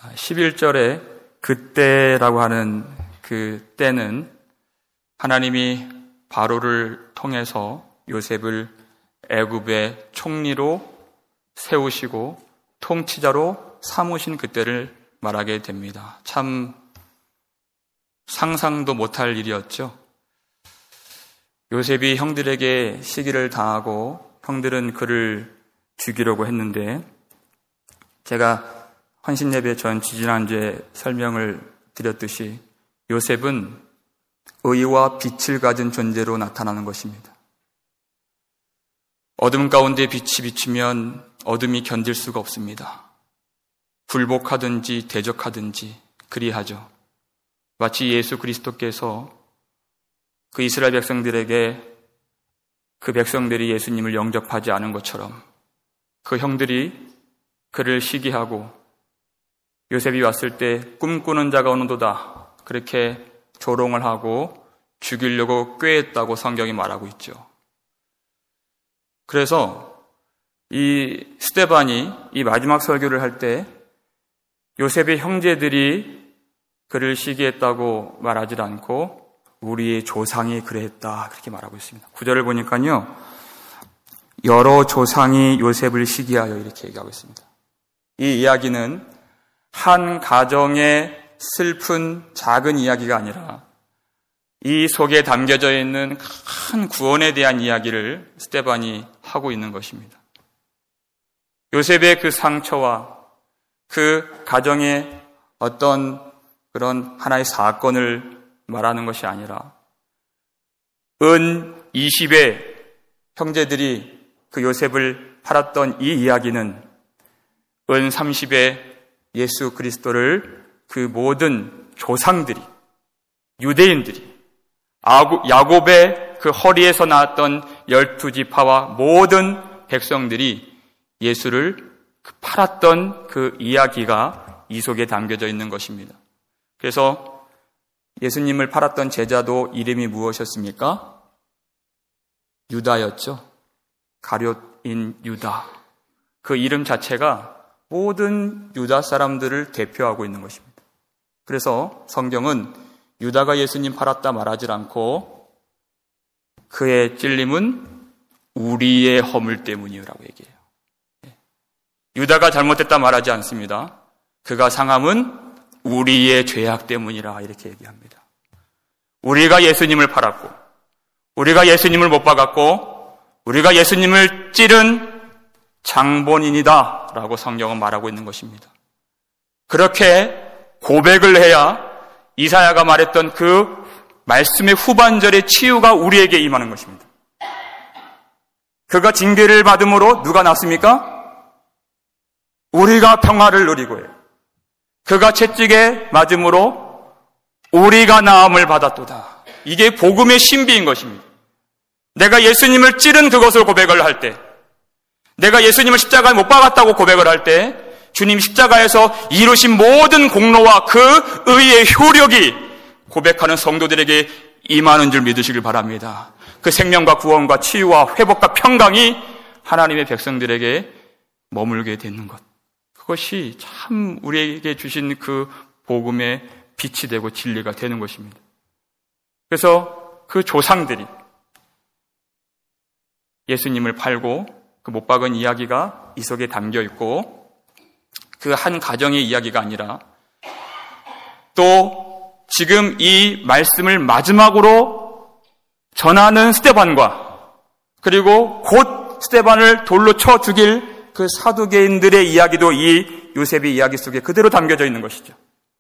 11절에 그때라고 하는 그 때는 하나님이 바로를 통해서 요셉을 애굽의 총리로 세우시고 통치자로 삼으신 그때를 말하게 됩니다. 참 상상도 못할 일이었죠. 요셉이 형들에게 시기를 당하고 형들은 그를 죽이려고 했는데, 제가 헌신예배 전 지지난주에 설명을 드렸듯이 요셉은 의와 빛을 가진 존재로 나타나는 것입니다. 어둠 가운데 빛이 비치면 어둠이 견딜 수가 없습니다. 굴복하든지 대적하든지 그리하죠. 마치 예수 그리스도께서 그 이스라엘 백성들에게 그 백성들이 예수님을 영접하지 않은 것처럼 그 형들이 그를 시기하고 요셉이 왔을 때 꿈꾸는 자가 오는도다, 그렇게 조롱을 하고 죽이려고 꾀했다고 성경이 말하고 있죠. 그래서 이 스데반이 이 마지막 설교를 할 때 요셉의 형제들이 그를 시기했다고 말하지 않고 우리의 조상이 그랬다, 그렇게 말하고 있습니다. 9절을 보니까요, 여러 조상이 요셉을 시기하여 이렇게 얘기하고 있습니다. 이 이야기는 한 가정의 슬픈 작은 이야기가 아니라 이 속에 담겨져 있는 큰 구원에 대한 이야기를 스데반이 하고 있는 것입니다. 요셉의 그 상처와 그 가정의 어떤 그런 하나의 사건을 말하는 것이 아니라 은 20의 형제들이 그 요셉을 팔았던 이 이야기는 은 30의 예수 그리스도를 그 모든 조상들이, 유대인들이, 야곱의 그 허리에서 나왔던 12지파와 모든 백성들이 예수를 팔았던 그 이야기가 이 속에 담겨져 있는 것입니다. 그래서 예수님을 팔았던 제자도 이름이 무엇이었습니까? 유다였죠. 가룟인 유다. 그 이름 자체가 모든 유다 사람들을 대표하고 있는 것입니다. 그래서 성경은 유다가 예수님 팔았다 말하지 않고 그의 찔림은 우리의 허물 때문이라고 얘기해요. 유다가 잘못했다 말하지 않습니다. 그가 상함은 우리의 죄악 때문이라 이렇게 얘기합니다. 우리가 예수님을 팔았고, 우리가 예수님을 못 박았고, 우리가 예수님을 찌른 장본인이다 라고 성경은 말하고 있는 것입니다. 그렇게 고백을 해야 이사야가 말했던 그 말씀의 후반절의 치유가 우리에게 임하는 것입니다. 그가 징계를 받음으로 누가 났습니까? 우리가 평화를 누리고 해요. 그가 채찍에 맞음으로 우리가 나음을 받았도다. 이게 복음의 신비인 것입니다. 내가 예수님을 찌른 그것을 고백을 할 때, 내가 예수님을 십자가에 못 박았다고 고백을 할 때, 주님 십자가에서 이루신 모든 공로와 그 의의 효력이 고백하는 성도들에게 임하는 줄 믿으시길 바랍니다. 그 생명과 구원과 치유와 회복과 평강이 하나님의 백성들에게 머물게 되는 것, 그것이 참 우리에게 주신 그 복음의 빛이 되고 진리가 되는 것입니다. 그래서 그 조상들이 예수님을 팔고 그 못 박은 이야기가 이 속에 담겨 있고, 그 한 가정의 이야기가 아니라 또 지금 이 말씀을 마지막으로 전하는 스데반과, 그리고 곧 스데반을 돌로 쳐 죽일 그 사두개인들의 이야기도 이 요셉의 이야기 속에 그대로 담겨져 있는 것이죠.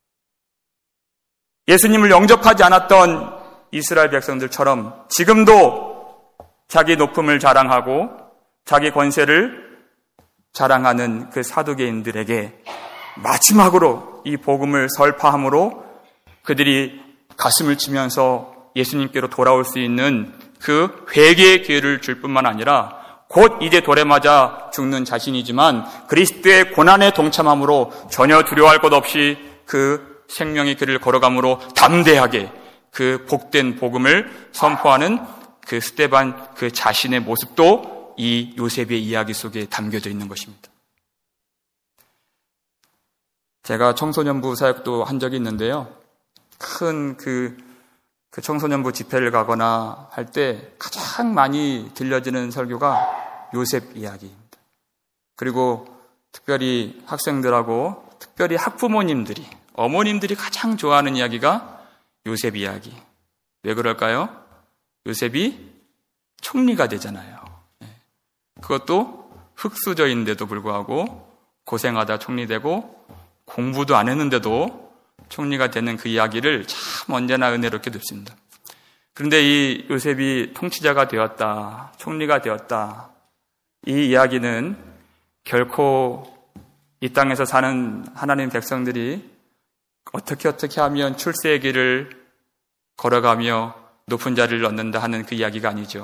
예수님을 영접하지 않았던 이스라엘 백성들처럼 지금도 자기 높음을 자랑하고 자기 권세를 자랑하는 그 사두개인들에게 마지막으로 이 복음을 설파함으로 그들이 가슴을 치면서 예수님께로 돌아올 수 있는 그 회개의 기회를 줄 뿐만 아니라 곧 이제 돌에 맞아 죽는 자신이지만 그리스도의 고난에 동참함으로 전혀 두려워할 것 없이 그 생명의 길을 걸어감으로 담대하게 그 복된 복음을 선포하는 그 스데반 그 자신의 모습도 이 요셉의 이야기 속에 담겨져 있는 것입니다. 제가 청소년부 사역도 한 적이 있는데요. 큰 그 청소년부 집회를 가거나 할 때 가장 많이 들려지는 설교가 요셉 이야기입니다. 그리고 특별히 학생들하고 특별히 학부모님들이, 어머님들이 가장 좋아하는 이야기가 요셉 이야기. 왜 그럴까요? 요셉이 총리가 되잖아요. 그것도 흙수저인데도 불구하고 고생하다 총리되고 공부도 안 했는데도 총리가 되는 그 이야기를 참 언제나 은혜롭게 듣습니다. 그런데 이 요셉이 통치자가 되었다, 총리가 되었다, 이 이야기는 결코 이 땅에서 사는 하나님 백성들이 어떻게 하면 출세의 길을 걸어가며 높은 자리를 얻는다 하는 그 이야기가 아니죠.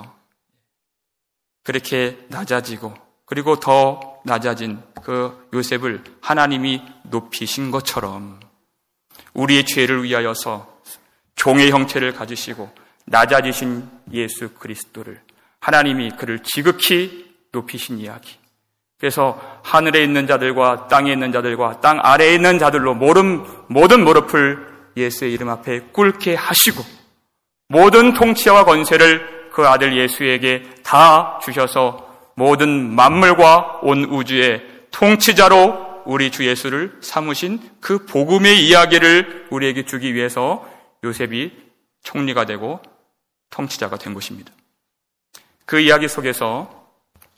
그렇게 낮아지고 그리고 더 낮아진 그 요셉을 하나님이 높이신 것처럼 우리의 죄를 위하여서 종의 형체를 가지시고 낮아지신 예수 그리스도를 하나님이 그를 지극히 높이신 이야기. 그래서 하늘에 있는 자들과 땅에 있는 자들과 땅 아래에 있는 자들로 모든 무릎을 예수의 이름 앞에 꿇게 하시고 모든 통치와 권세를 그 아들 예수에게 다 주셔서 모든 만물과 온 우주의 통치자로 우리 주 예수를 삼으신 그 복음의 이야기를 우리에게 주기 위해서 요셉이 총리가 되고 통치자가 된 것입니다. 그 이야기 속에서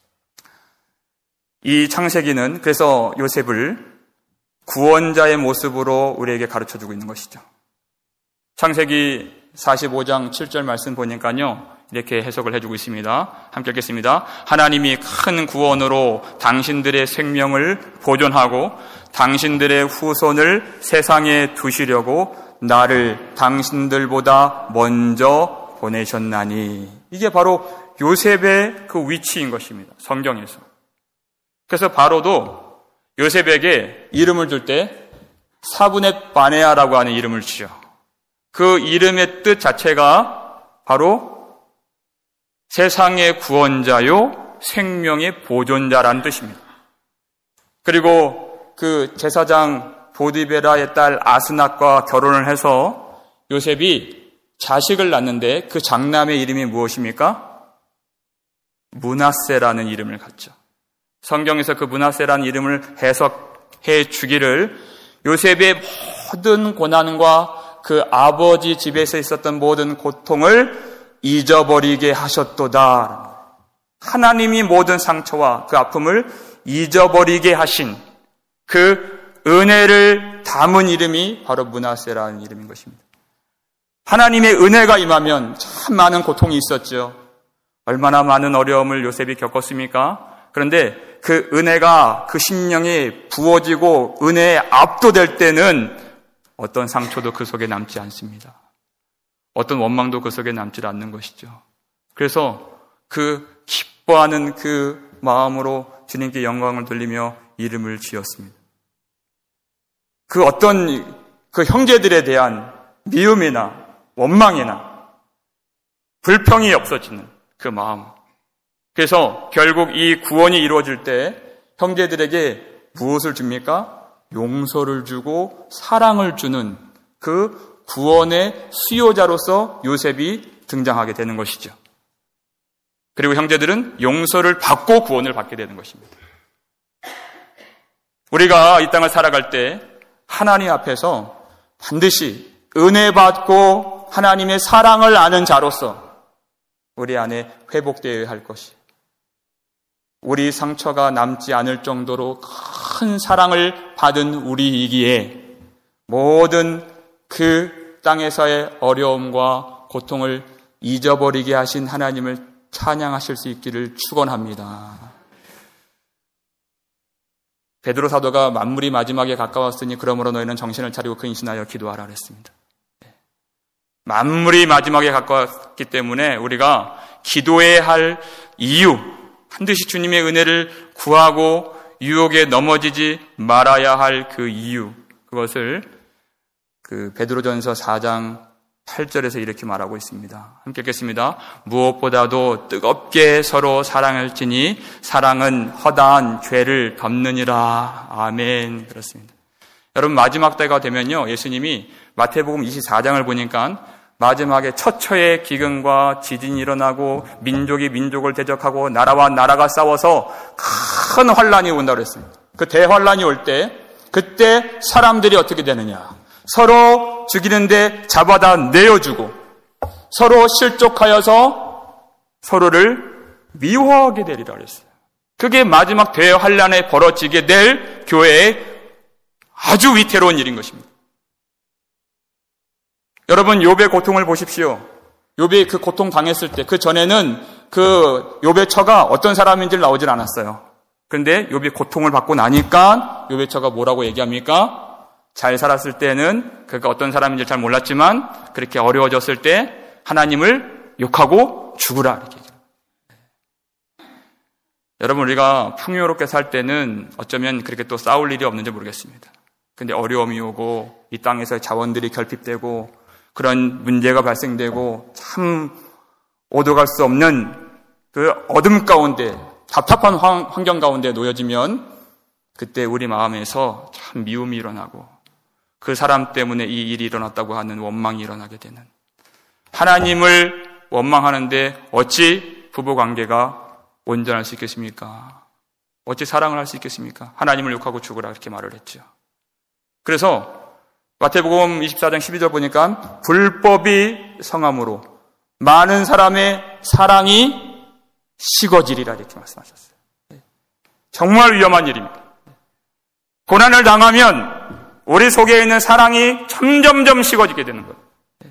이 창세기는 그래서 요셉을 구원자의 모습으로 우리에게 가르쳐주고 있는 것이죠. 창세기 45장 7절 말씀 보니까요, 이렇게 해석을 해주고 있습니다. 함께 읽겠습니다. 하나님이 큰 구원으로 당신들의 생명을 보존하고 당신들의 후손을 세상에 두시려고 나를 당신들보다 먼저 보내셨나니. 이게 바로 요셉의 그 위치인 것입니다. 성경에서. 그래서 바로도 요셉에게 이름을 줄 때 사브넷 바네아라고 하는 이름을 주죠. 그 이름의 뜻 자체가 바로 세상의 구원자요 생명의 보존자라는 뜻입니다. 그리고 그 제사장 보디베라의 딸 아스낫과 결혼을 해서 요셉이 자식을 낳는데 그 장남의 이름이 무엇입니까? 므낫세라는 이름을 갖죠. 성경에서 그 므낫세라는 이름을 해석해 주기를 요셉의 모든 고난과 그 아버지 집에서 있었던 모든 고통을 잊어버리게 하셨도다. 하나님이 모든 상처와 그 아픔을 잊어버리게 하신 그 은혜를 담은 이름이 바로 므낫세라는 이름인 것입니다. 하나님의 은혜가 임하면 참 많은 고통이 있었죠. 얼마나 많은 어려움을 요셉이 겪었습니까? 그런데 그 은혜가 그 심령이 부어지고 은혜에 압도될 때는 어떤 상처도 그 속에 남지 않습니다. 어떤 원망도 그 속에 남지 않는 것이죠. 그래서 그 기뻐하는 그 마음으로 주님께 영광을 돌리며 이름을 지었습니다. 그 어떤 그 형제들에 대한 미움이나 원망이나 불평이 없어지는 그 마음. 그래서 결국 이 구원이 이루어질 때 형제들에게 무엇을 줍니까? 용서를 주고 사랑을 주는 그 구원의 수요자로서 요셉이 등장하게 되는 것이죠. 그리고 형제들은 용서를 받고 구원을 받게 되는 것입니다. 우리가 이 땅을 살아갈 때 하나님 앞에서 반드시 은혜 받고 하나님의 사랑을 아는 자로서 우리 안에 회복되어야 할 것이, 우리 상처가 남지 않을 정도로 큰 사랑을 받은 우리이기에 모든 그 땅에서의 어려움과 고통을 잊어버리게 하신 하나님을 찬양하실 수 있기를 축원합니다. 베드로 사도가 만물이 마지막에 가까웠으니 그러므로 너희는 정신을 차리고 근신하여 기도하라 그랬습니다. 만물이 마지막에 가까웠기 때문에 우리가 기도해야 할 이유, 반드시 주님의 은혜를 구하고 유혹에 넘어지지 말아야 할 그 이유, 그것을 그 베드로전서 4장 8절에서 이렇게 말하고 있습니다. 함께 읽겠습니다. 무엇보다도 뜨겁게 서로 사랑할지니 사랑은 허다한 죄를 덮느니라. 아멘. 그렇습니다. 여러분 마지막 때가 되면요, 예수님이 마태복음 24장을 보니까 마지막에 처처의 기근과 지진이 일어나고 민족이 민족을 대적하고 나라와 나라가 싸워서 큰 환란이 온다고 그랬습니다. 그 대환란이 올 때 그때 사람들이 어떻게 되느냐, 서로 죽이는데 잡아다 내어주고 서로 실족하여서 서로를 미워하게 되리라 그랬어요. 그게 마지막 대환란에 벌어지게 될 교회의 아주 위태로운 일인 것입니다. 여러분, 욥의 고통을 보십시오. 욥이 그 고통 당했을 때, 그 전에는 그 욥의 처가 어떤 사람인지 나오질 않았어요. 그런데 욥이 고통을 받고 나니까 욥의 처가 뭐라고 얘기합니까? 잘 살았을 때는 그가 어떤 사람인지 잘 몰랐지만 그렇게 어려워졌을 때 하나님을 욕하고 죽으라 이렇게 얘기해요. 여러분, 우리가 풍요롭게 살 때는 어쩌면 그렇게 또 싸울 일이 없는지 모르겠습니다. 근데 어려움이 오고 이 땅에서의 자원들이 결핍되고 그런 문제가 발생되고 참 오도갈 수 없는 그 어둠 가운데, 답답한 환경 가운데 놓여지면 그때 우리 마음에서 참 미움이 일어나고 그 사람 때문에 이 일이 일어났다고 하는 원망이 일어나게 되는, 하나님을 원망하는데 어찌 부부관계가 온전할 수 있겠습니까? 어찌 사랑을 할 수 있겠습니까? 하나님을 욕하고 죽으라 이렇게 말을 했죠. 그래서 마태복음 24장 12절 보니까 불법이 성함으로 많은 사람의 사랑이 식어지리라 이렇게 말씀하셨어요. 정말 위험한 일입니다. 고난을 당하면 우리 속에 있는 사랑이 점점점 식어지게 되는 거예요.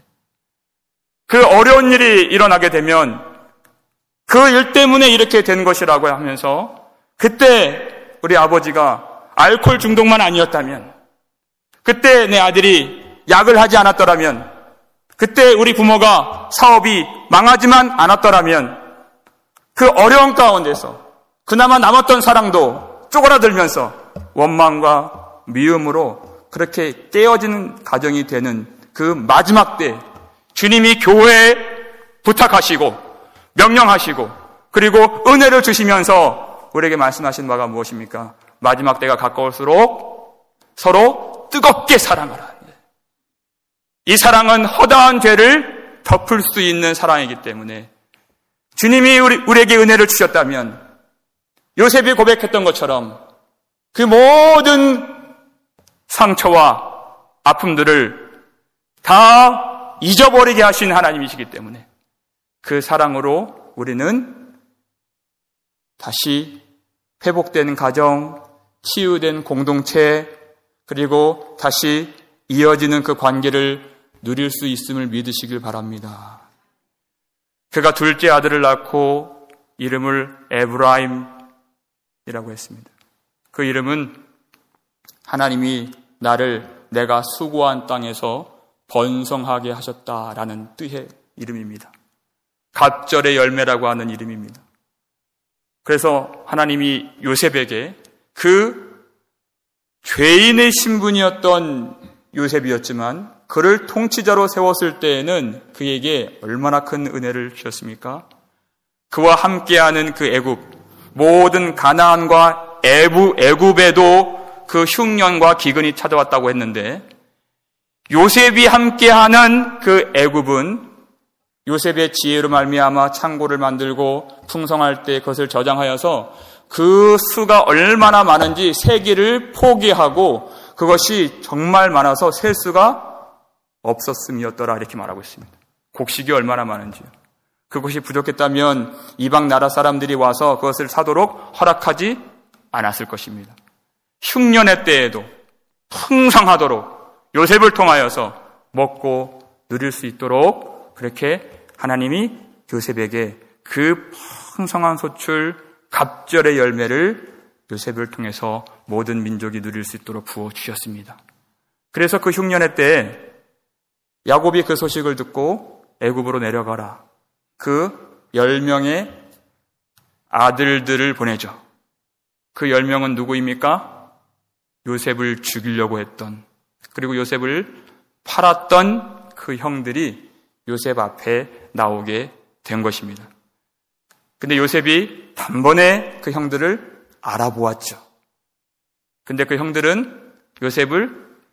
그 어려운 일이 일어나게 되면 그 일 때문에 이렇게 된 것이라고 하면서, 그때 우리 아버지가 알코올 중독만 아니었다면, 그때 내 아들이 약을 하지 않았더라면, 그때 우리 부모가 사업이 망하지만 않았더라면, 그 어려운 가운데서 그나마 남았던 사랑도 쪼그라들면서 원망과 미움으로 그렇게 깨어지는 가정이 되는 그 마지막 때, 주님이 교회에 부탁하시고 명령하시고 그리고 은혜를 주시면서 우리에게 말씀하신 바가 무엇입니까? 마지막 때가 가까울수록 서로 뜨겁게 사랑하라. 이 사랑은 허다한 죄를 덮을 수 있는 사랑이기 때문에 주님이 우리에게 은혜를 주셨다면 요셉이 고백했던 것처럼 그 모든 상처와 아픔들을 다 잊어버리게 하신 하나님이시기 때문에 그 사랑으로 우리는 다시 회복된 가정, 치유된 공동체, 그리고 다시 이어지는 그 관계를 누릴 수 있음을 믿으시길 바랍니다. 그가 둘째 아들을 낳고 이름을 에브라임이라고 했습니다. 그 이름은 하나님이 나를 내가 수고한 땅에서 번성하게 하셨다라는 뜻의 이름입니다. 갑절의 열매라고 하는 이름입니다. 그래서 하나님이 요셉에게 그 죄인의 신분이었던 요셉이었지만 그를 통치자로 세웠을 때에는 그에게 얼마나 큰 은혜를 주셨습니까? 그와 함께하는 그 애굽, 모든 가나안과 애굽에도 그 흉년과 기근이 찾아왔다고 했는데, 요셉이 함께하는 그 애굽은 요셉의 지혜로 말미암아 창고를 만들고 풍성할 때 그것을 저장하여서 그 수가 얼마나 많은지 세기를 포기하고 그것이 정말 많아서 셀 수가 없었음이었더라 이렇게 말하고 있습니다. 곡식이 얼마나 많은지요. 그것이 부족했다면 이방 나라 사람들이 와서 그것을 사도록 허락하지 않았을 것입니다. 흉년의 때에도 풍성하도록 요셉을 통하여서 먹고 누릴 수 있도록 그렇게 하나님이 요셉에게 그 풍성한 소출, 갑절의 열매를 요셉을 통해서 모든 민족이 누릴 수 있도록 부어주셨습니다. 그래서 그 흉년의 때에 야곱이 그 소식을 듣고 애굽으로 내려가라. 그 10명의 아들들을 보내죠. 그 10명은 누구입니까? 요셉을 죽이려고 했던, 그리고 요셉을 팔았던 그 형들이 요셉 앞에 나오게 된 것입니다. 근데 요셉이 단번에 그 형들을 알아보았죠. 근데 그 형들은 요셉을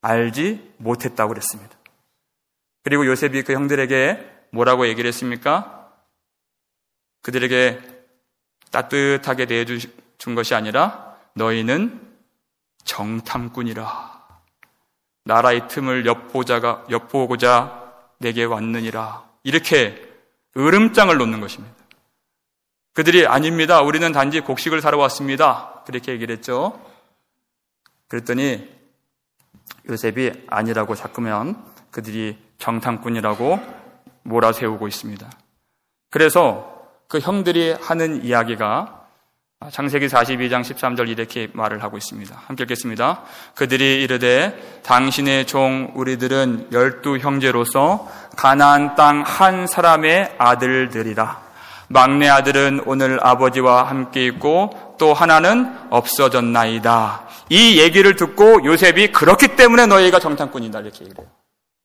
알지 못했다고 그랬습니다. 그리고 요셉이 그 형들에게 뭐라고 얘기를 했습니까? 그들에게 따뜻하게 대해준 것이 아니라 너희는 정탐꾼이라. 나라의 틈을 엿보고자 내게 왔느니라. 이렇게 으름장을 놓는 것입니다. 그들이 아닙니다. 우리는 단지 곡식을 사러 왔습니다. 그렇게 얘기를 했죠. 그랬더니 요셉이 아니라고 자꾸면 그들이 정탐꾼이라고 몰아세우고 있습니다. 그래서 그 형들이 하는 이야기가 창세기 42장 13절 이렇게 말을 하고 있습니다. 함께 읽겠습니다. 그들이 이르되 당신의 종 우리들은 12 형제로서 가나안 땅 한 사람의 아들들이라. 막내 아들은 오늘 아버지와 함께 있고 또 하나는 없어졌나이다. 이 얘기를 듣고 요셉이 그렇기 때문에 너희가 정탐꾼이다 이렇게 얘기를 해요.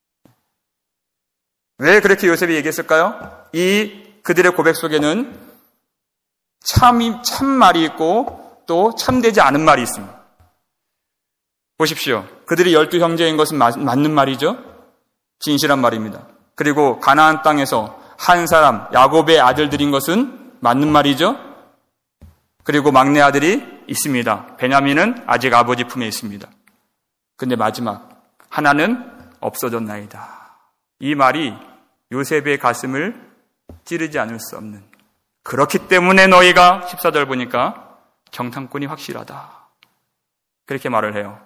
왜 그렇게 요셉이 얘기했을까요? 이 그들의 고백 속에는 참 말이 있고 또 참되지 않은 말이 있습니다. 보십시오. 그들이 12 형제인 것은 맞는 말이죠. 진실한 말입니다. 그리고 가나안 땅에서 한 사람 야곱의 아들들인 것은 맞는 말이죠. 그리고 막내 아들이 있습니다. 베냐민은 아직 아버지 품에 있습니다. 근데 마지막 하나는 없어졌나이다. 이 말이 요셉의 가슴을 찌르지 않을 수 없는, 그렇기 때문에 너희가 14절 보니까 정탐꾼이 확실하다 그렇게 말을 해요.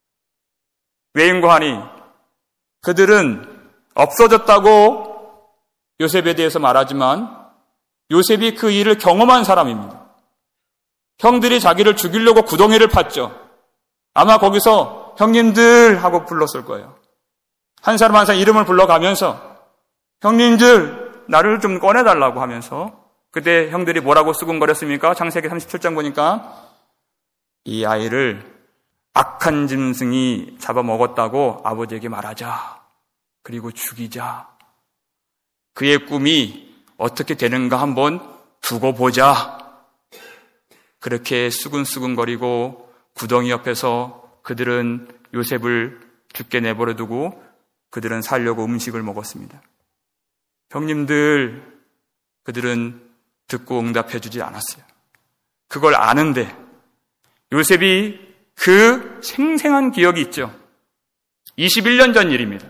왜인고하니 그들은 없어졌다고 요셉에 대해서 말하지만 요셉이 그 일을 경험한 사람입니다. 형들이 자기를 죽이려고 구덩이를 팠죠. 아마 거기서 형님들 하고 불렀을 거예요. 한 사람 한 사람 이름을 불러가면서 형님들 나를 좀 꺼내달라고 하면서, 그때 형들이 뭐라고 수군거렸습니까? 창세기 37장 보니까 이 아이를 악한 짐승이 잡아먹었다고 아버지에게 말하자. 그리고 죽이자. 그의 꿈이 어떻게 되는가 한번 두고 보자. 그렇게 수근수근거리고 구덩이 옆에서 그들은 요셉을 죽게 내버려 두고 그들은 살려고 음식을 먹었습니다. 형님들, 그들은 듣고 응답해 주지 않았어요. 그걸 아는데 요셉이 그 생생한 기억이 있죠. 21년 전 일입니다.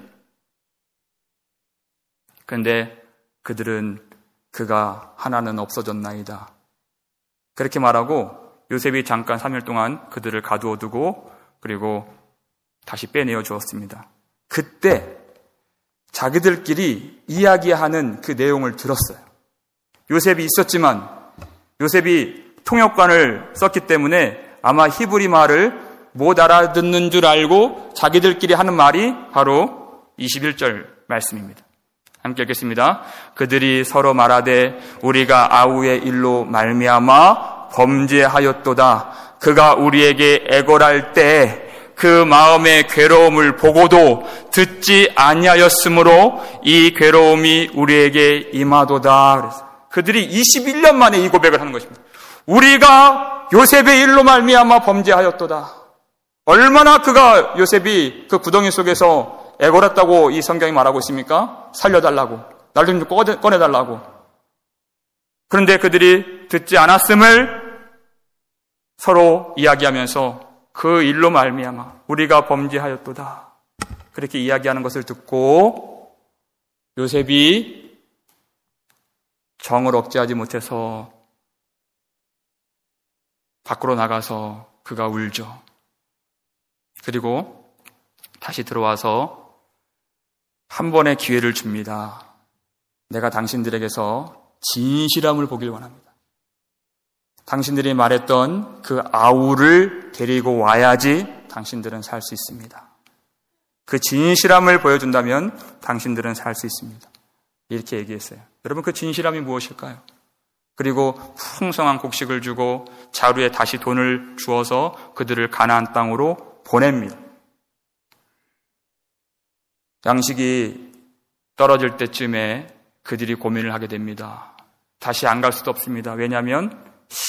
그런데 그들은 그가 하나는 없어졌나이다 그렇게 말하고 요셉이 잠깐 3일 동안 그들을 가두어 두고 그리고 다시 빼내어 주었습니다. 그때 자기들끼리 이야기하는 그 내용을 들었어요. 요셉이 있었지만 요셉이 통역관을 썼기 때문에 아마 히브리 말을 못 알아듣는 줄 알고 자기들끼리 하는 말이 바로 21절 말씀입니다. 함께 읽겠습니다. 그들이 서로 말하되 우리가 아우의 일로 말미암아 범죄하였도다. 그가 우리에게 애걸할 때 그 마음의 괴로움을 보고도 듣지 아니하였으므로 이 괴로움이 우리에게 임하도다. 그랬어요. 그들이 21년 만에 이 고백을 하는 것입니다. 우리가 요셉의 일로 말미암아 범죄하였도다. 얼마나 그가 요셉이 그 구덩이 속에서 애걸었다고 이 성경이 말하고 있습니까? 살려달라고, 날 좀 꺼내달라고. 그런데 그들이 듣지 않았음을 서로 이야기하면서 그 일로 말미암아 우리가 범죄하였도다 그렇게 이야기하는 것을 듣고 요셉이 정을 억제하지 못해서 밖으로 나가서 그가 울죠. 그리고 다시 들어와서 한 번의 기회를 줍니다. 내가 당신들에게서 진실함을 보길 원합니다. 당신들이 말했던 그 아우를 데리고 와야지 당신들은 살 수 있습니다. 그 진실함을 보여준다면 당신들은 살 수 있습니다. 이렇게 얘기했어요. 여러분, 그 진실함이 무엇일까요? 그리고 풍성한 곡식을 주고 자루에 다시 돈을 주어서 그들을 가나안 땅으로 보냅니다. 양식이 떨어질 때쯤에 그들이 고민을 하게 됩니다. 다시 안 갈 수도 없습니다. 왜냐하면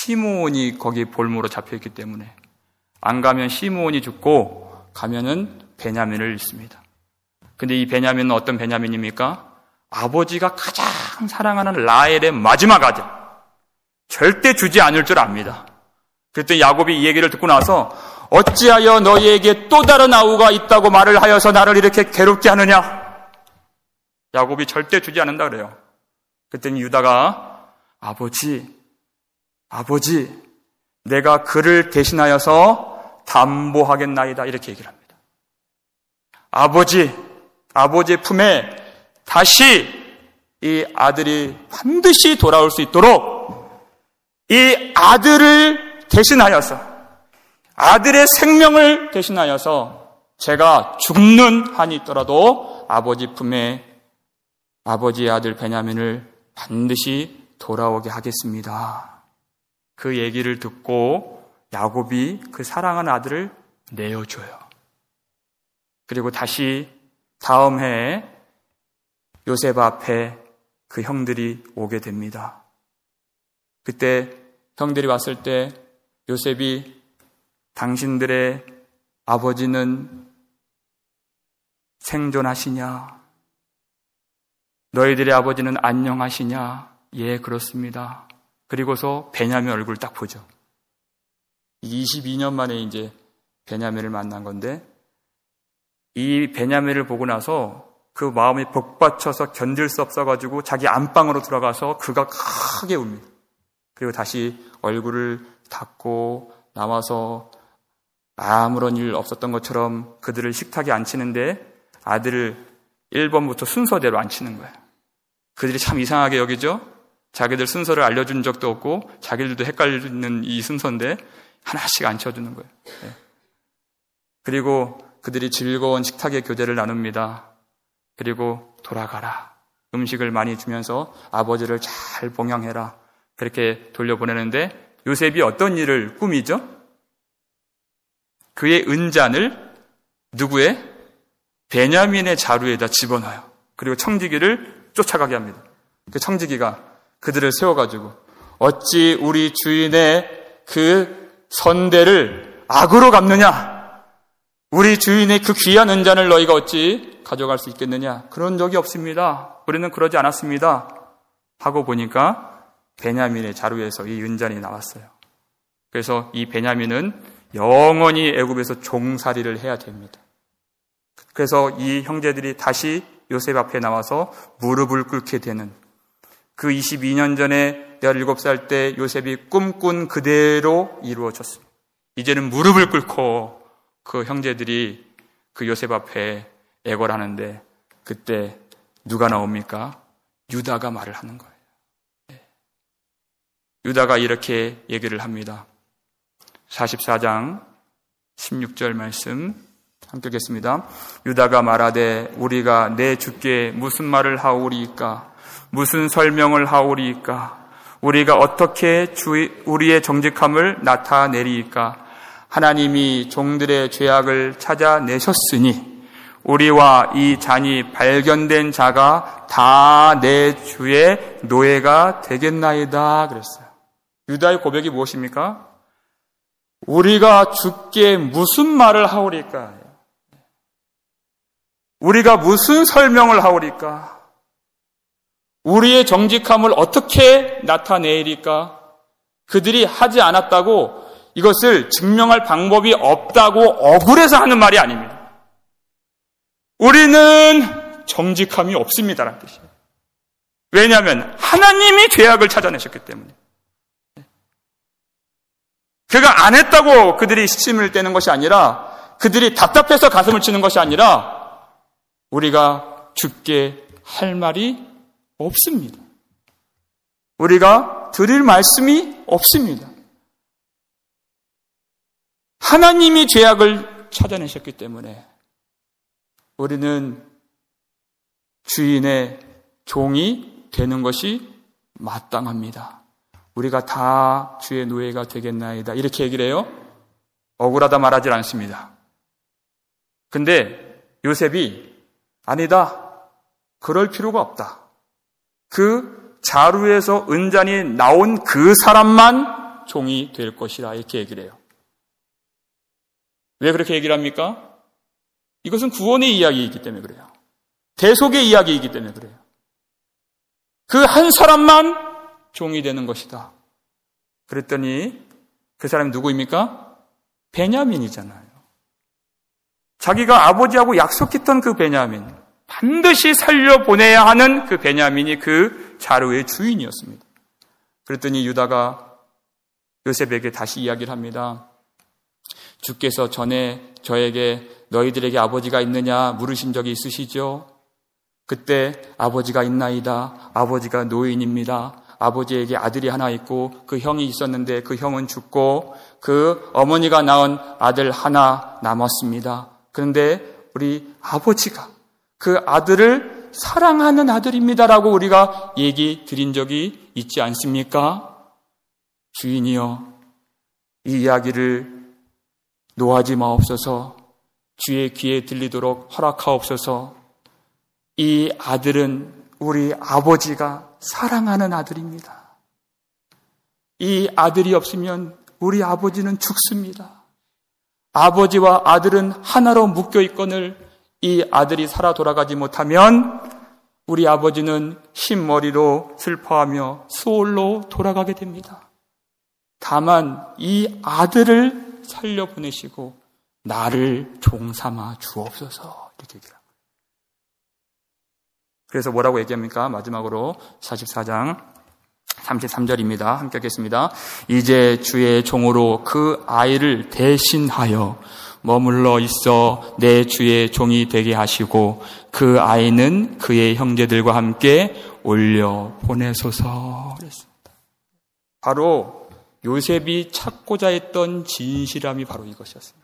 시므온이 거기 볼모로 잡혀있기 때문에 안 가면 시므온이 죽고 가면은 베냐민을 잃습니다. 근데 이 베냐민은 어떤 베냐민입니까? 아버지가 가장 사랑하는 라헬의 마지막 아들. 절대 주지 않을 줄 압니다. 그때 야곱이 이 얘기를 듣고 나서 어찌하여 너희에게 또 다른 아우가 있다고 말을 하여서 나를 이렇게 괴롭게 하느냐? 야곱이 절대 주지 않는다 그래요. 그랬더니 유다가 아버지, 내가 그를 대신하여서 담보하겠나이다 이렇게 얘기를 합니다. 아버지의 품에 다시 이 아들이 반드시 돌아올 수 있도록 이 아들을 대신하여서 아들의 생명을 대신하여서 제가 죽는 한이 있더라도 아버지 품에 아버지의 아들 베냐민을 반드시 돌아오게 하겠습니다. 그 얘기를 듣고 야곱이 그 사랑하는 아들을 내어줘요. 그리고 다시 다음 해에 요셉 앞에 그 형들이 오게 됩니다. 그때 형들이 왔을 때 요셉이 당신들의 아버지는 생존하시냐? 너희들의 아버지는 안녕하시냐? 예, 그렇습니다. 그리고서 베냐민 얼굴 딱 보죠. 22년 만에 이제 베냐민을 만난 건데 이 베냐민을 보고 나서 그 마음이 복받쳐서 견딜 수 없어가지고 자기 안방으로 들어가서 그가 크게 웁니다. 그리고 다시 얼굴을 닦고 나와서 아무런 일 없었던 것처럼 그들을 식탁에 앉히는데 아들을 1번부터 순서대로 앉히는 거예요. 그들이 참 이상하게 여기죠. 자기들 순서를 알려준 적도 없고 자기들도 헷갈리는 이 순서인데 하나씩 앉혀주는 거예요. 네. 그리고 그들이 즐거운 식탁의 교제를 나눕니다. 그리고 돌아가라. 음식을 많이 주면서 아버지를 잘 봉양해라. 그렇게 돌려보내는데 요셉이 어떤 일을 꾸미죠? 그의 은잔을 누구의? 베냐민의 자루에다 집어넣어요. 그리고 청지기를 쫓아가게 합니다. 그 청지기가 그들을 세워가지고 어찌 우리 주인의 그 선대를 악으로 갚느냐? 우리 주인의 그 귀한 은잔을 너희가 어찌 가져갈 수 있겠느냐? 그런 적이 없습니다. 우리는 그러지 않았습니다. 하고 보니까 베냐민의 자루에서 이 은잔이 나왔어요. 그래서 이 베냐민은 영원히 애굽에서 종살이를 해야 됩니다. 그래서 이 형제들이 다시 요셉 앞에 나와서 무릎을 꿇게 되는 그 22년 전에 17살 때 요셉이 꿈꾼 그대로 이루어졌습니다. 이제는 무릎을 꿇고 그 형제들이 그 요셉 앞에 애걸하는데 그때 누가 나옵니까? 유다가 말을 하는 거예요. 유다가 이렇게 얘기를 합니다. 44장 16절 말씀 함께 읽겠습니다. 유다가 말하되 우리가 내 주께 무슨 말을 하오리이까? 무슨 설명을 하오리이까? 우리가 어떻게 우리의 정직함을 나타내리이까? 하나님이 종들의 죄악을 찾아내셨으니 우리와 이 잔이 발견된 자가 다 내 주의 노예가 되겠나이다 그랬어요. 유다의 고백이 무엇입니까? 우리가 주께 무슨 말을 하오리까? 우리가 무슨 설명을 하오리까? 우리의 정직함을 어떻게 나타내리까? 그들이 하지 않았다고 이것을 증명할 방법이 없다고 억울해서 하는 말이 아닙니다. 우리는 정직함이 없습니다라는 뜻이에요. 왜냐하면 하나님이 죄악을 찾아내셨기 때문에. 그가 안 했다고 그들이 시침을 떼는 것이 아니라 그들이 답답해서 가슴을 치는 것이 아니라 우리가 주께 할 말이 없습니다. 우리가 드릴 말씀이 없습니다. 하나님이 죄악을 찾아내셨기 때문에 우리는 주인의 종이 되는 것이 마땅합니다. 우리가 다 주의 노예가 되겠나이다. 이렇게 얘기를 해요. 억울하다 말하지 않습니다. 근데 요셉이 아니다. 그럴 필요가 없다. 그 자루에서 은잔이 나온 그 사람만 종이 될 것이라 이렇게 얘기를 해요. 왜 그렇게 얘기를 합니까? 이것은 구원의 이야기이기 때문에 그래요. 대속의 이야기이기 때문에 그래요. 그 한 사람만 종이 되는 것이다. 그랬더니 그 사람이 누구입니까? 베냐민이잖아요. 자기가 아버지하고 약속했던 그 베냐민, 반드시 살려보내야 하는 그 베냐민이 그 자루의 주인이었습니다. 그랬더니 유다가 요셉에게 다시 이야기를 합니다. 주께서 전에 저에게 너희들에게 아버지가 있느냐 물으신 적이 있으시죠? 그때 아버지가 있나이다. 아버지가 노인입니다. 아버지에게 아들이 하나 있고 그 형이 있었는데 그 형은 죽고 그 어머니가 낳은 아들 하나 남았습니다. 그런데 우리 아버지가 그 아들을 사랑하는 아들입니다라고 우리가 얘기 드린 적이 있지 않습니까? 주인이여, 이 이야기를 노하지 마옵소서. 주의 귀에 들리도록 허락하옵소서. 이 아들은 우리 아버지가 사랑하는 아들입니다. 이 아들이 없으면 우리 아버지는 죽습니다. 아버지와 아들은 하나로 묶여 있거늘 이 아들이 살아 돌아가지 못하면 우리 아버지는 흰머리로 슬퍼하며 수올로 돌아가게 됩니다. 다만 이 아들을 살려보내시고 나를 종삼아 주옵소서. 이렇게 얘기합니다. 그래서 뭐라고 얘기합니까? 마지막으로 44장 33절입니다. 함께 하겠습니다. 이제 주의 종으로 그 아이를 대신하여 머물러 있어 내 주의 종이 되게 하시고 그 아이는 그의 형제들과 함께 올려 보내소서. 그랬습니다. 바로 요셉이 찾고자 했던 진실함이 바로 이것이었습니다.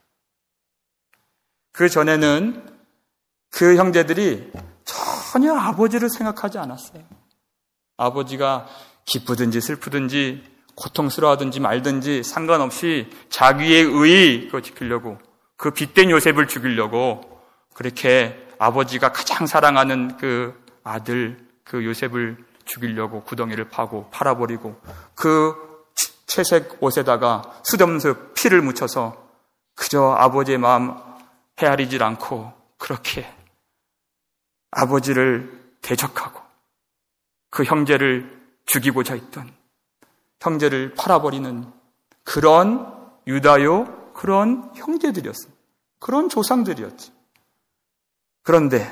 그 전에는 그 형제들이 전혀 아버지를 생각하지 않았어요. 아버지가 기쁘든지 슬프든지 고통스러워하든지 말든지 상관없이 자기의 의 그거 지키려고, 그 빚된 요셉을 죽이려고 그렇게 아버지가 가장 사랑하는 그 아들 그 요셉을 죽이려고 구덩이를 파고 팔아버리고 그 채색 옷에다가 수염수 피를 묻혀서 그저 아버지의 마음 헤아리질 않고 그렇게 아버지를 대적하고 그 형제를 죽이고자 했던, 형제를 팔아버리는 그런 유다요, 그런 형제들이었습니다. 그런 조상들이었지. 그런데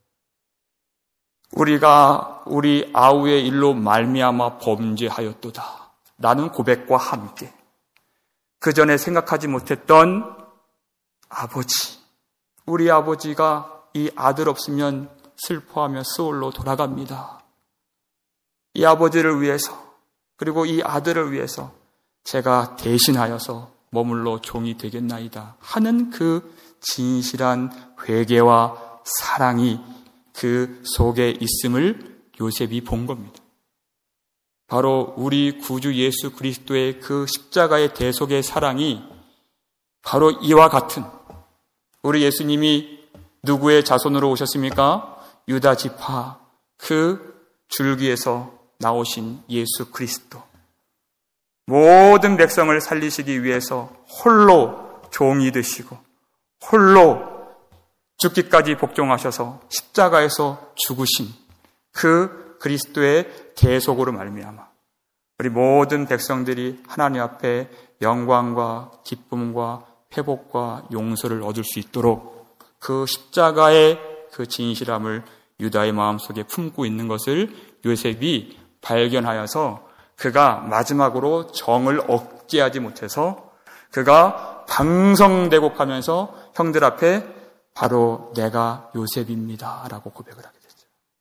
우리가 우리 아우의 일로 말미암아 범죄하였도다 라는 고백과 함께 그 전에 생각하지 못했던 아버지, 우리 아버지가 이 아들 없으면 슬퍼하며 스올로 돌아갑니다. 이 아버지를 위해서, 그리고 이 아들을 위해서 제가 대신하여서 머물러 종이 되겠나이다 하는 그 진실한 회개와 사랑이 그 속에 있음을 요셉이 본 겁니다. 바로 우리 구주 예수 그리스도의 그 십자가의 대속의 사랑이 바로 이와 같은, 우리 예수님이 누구의 자손으로 오셨습니까? 유다 지파 그 줄기에서 나오신 예수 그리스도, 모든 백성을 살리시기 위해서 홀로 종이 되시고 홀로 죽기까지 복종하셔서 십자가에서 죽으신 그 그리스도의 대속으로 말미암아 우리 모든 백성들이 하나님 앞에 영광과 기쁨과 회복과 용서를 얻을 수 있도록 그 십자가의 그 진실함을 유다의 마음속에 품고 있는 것을 요셉이 발견하여서 그가 마지막으로 정을 억제하지 못해서 그가 방성대곡하면서 형들 앞에 바로 내가 요셉입니다 라고 고백을 하게 됐죠.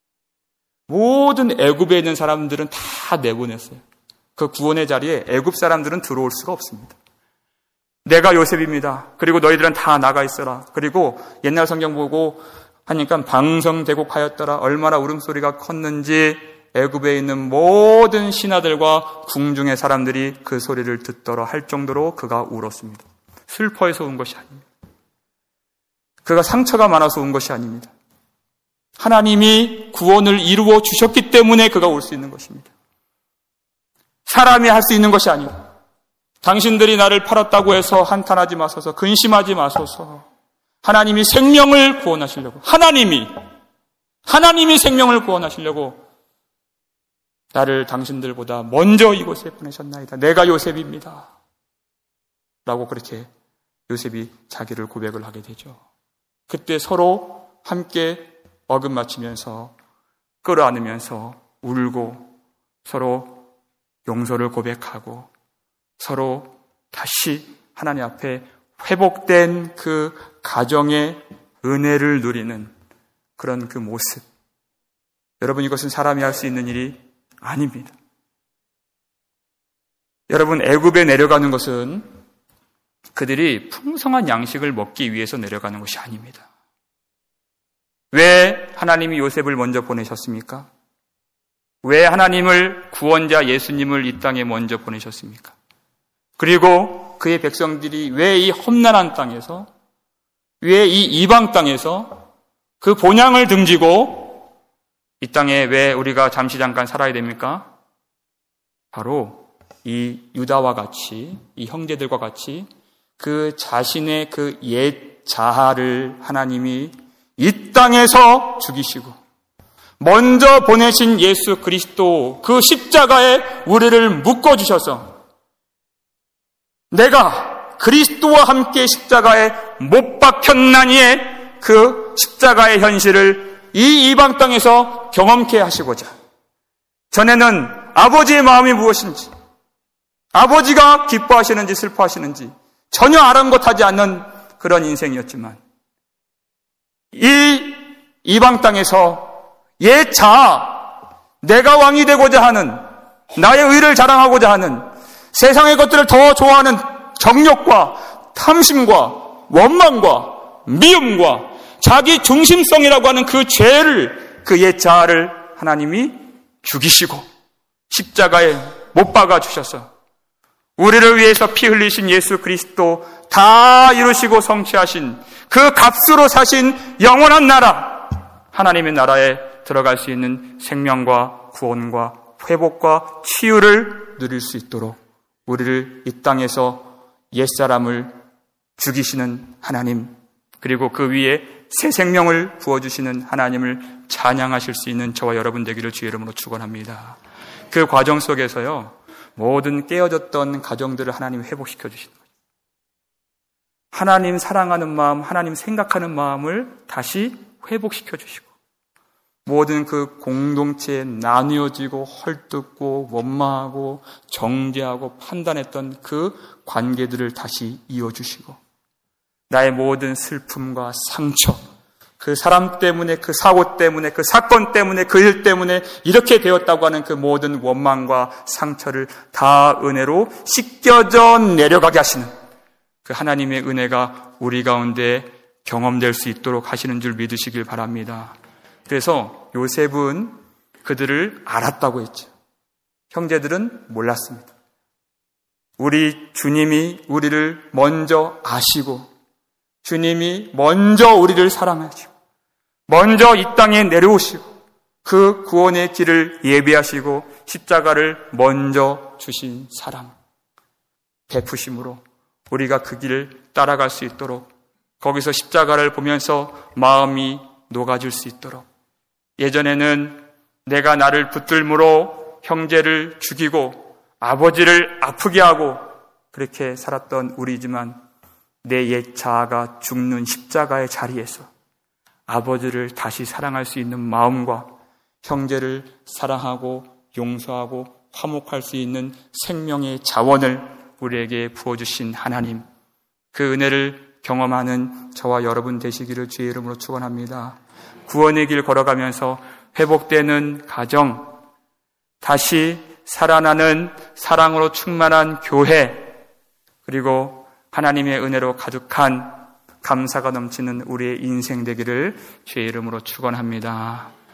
모든 애굽에 있는 사람들은 다 내보냈어요. 그 구원의 자리에 애굽 사람들은 들어올 수가 없습니다. 내가 요셉입니다. 그리고 너희들은 다 나가 있어라. 그리고 옛날 성경 보고 하니까 방성대곡하였더라. 얼마나 울음소리가 컸는지 애굽에 있는 모든 신하들과 궁중의 사람들이 그 소리를 듣더라 할 정도로 그가 울었습니다. 슬퍼해서 운 것이 아닙니다. 그가 상처가 많아서 운 것이 아닙니다. 하나님이 구원을 이루어 주셨기 때문에 그가 울 수 있는 것입니다. 사람이 할 수 있는 것이 아니고, 당신들이 나를 팔았다고 해서 한탄하지 마소서, 근심하지 마소서, 하나님이 생명을 구원하시려고, 하나님이 생명을 구원하시려고 나를 당신들보다 먼저 이곳에 보내셨나이다. 내가 요셉입니다. 라고 그렇게 요셉이 자기를 고백을 하게 되죠. 그때 서로 함께 어긋맞히면서 끌어안으면서 울고 서로 용서를 고백하고 서로 다시 하나님 앞에 회복된 그 가정의 은혜를 누리는 그런 그 모습. 여러분, 이것은 사람이 할 수 있는 일이 아닙니다. 여러분, 애굽에 내려가는 것은 그들이 풍성한 양식을 먹기 위해서 내려가는 것이 아닙니다. 왜 하나님이 요셉을 먼저 보내셨습니까? 왜 하나님을 구원자 예수님을 이 땅에 먼저 보내셨습니까? 그리고 그의 백성들이 왜 이 험난한 땅에서, 왜 이 이방 땅에서 그 본향을 등지고 이 땅에 왜 우리가 잠시 잠깐 살아야 됩니까? 바로 이 유다와 같이, 이 형제들과 같이 그 자신의 그 옛 자아를 하나님이 이 땅에서 죽이시고 먼저 보내신 예수 그리스도 그 십자가에 우리를 묶어주셔서 내가 그리스도와 함께 십자가에 못 박혔나니의 그 십자가의 현실을 이 이방 땅에서 경험케 하시고자, 전에는 아버지의 마음이 무엇인지, 아버지가 기뻐하시는지 슬퍼하시는지 전혀 아랑곳하지 않는 그런 인생이었지만 이 이방 땅에서 옛 자아, 내가 왕이 되고자 하는, 나의 의를 자랑하고자 하는, 세상의 것들을 더 좋아하는 정욕과 탐심과 원망과 미움과 자기 중심성이라고 하는 그 죄를, 그 옛 자아를 하나님이 죽이시고 십자가에 못 박아 주셔서 우리를 위해서 피 흘리신 예수 그리스도 다 이루시고 성취하신 그 값으로 사신 영원한 나라, 하나님의 나라에 들어갈 수 있는 생명과 구원과 회복과 치유를 누릴 수 있도록 우리를 이 땅에서 옛사람을 죽이시는 하나님, 그리고 그 위에 새 생명을 부어주시는 하나님을 찬양하실 수 있는 저와 여러분 되기를 주의 이름으로 축원합니다. 그 과정 속에서요, 모든 깨어졌던 가정들을 하나님이 회복시켜 주시는 거예요. 하나님 사랑하는 마음, 하나님 생각하는 마음을 다시 회복시켜 주시고, 모든 그 공동체에 나뉘어지고 헐뜯고 원망하고 정죄하고 판단했던 그 관계들을 다시 이어주시고, 나의 모든 슬픔과 상처, 그 사람 때문에, 그 사고 때문에, 그 사건 때문에, 그 일 때문에 이렇게 되었다고 하는 그 모든 원망과 상처를 다 은혜로 씻겨져 내려가게 하시는 그 하나님의 은혜가 우리 가운데 경험될 수 있도록 하시는 줄 믿으시길 바랍니다. 그래서 요셉은 그들을 알았다고 했죠. 형제들은 몰랐습니다. 우리 주님이 우리를 먼저 아시고, 주님이 먼저 우리를 사랑하시고, 먼저 이 땅에 내려오시고, 그 구원의 길을 예비하시고 십자가를 먼저 주신 사랑, 베푸심으로 우리가 그 길을 따라갈 수 있도록, 거기서 십자가를 보면서 마음이 녹아질 수 있도록, 예전에는 내가 나를 붙들므로 형제를 죽이고 아버지를 아프게 하고 그렇게 살았던 우리지만, 내 옛 자아가 죽는 십자가의 자리에서 아버지를 다시 사랑할 수 있는 마음과 형제를 사랑하고 용서하고 화목할 수 있는 생명의 자원을 우리에게 부어주신 하나님, 그 은혜를 경험하는 저와 여러분 되시기를 주의 이름으로 축원합니다. 구원의 길 걸어가면서 회복되는 가정, 다시 살아나는 사랑으로 충만한 교회, 그리고 하나님의 은혜로 가득한 감사가 넘치는 우리의 인생 되기를 주의 이름으로 축원합니다.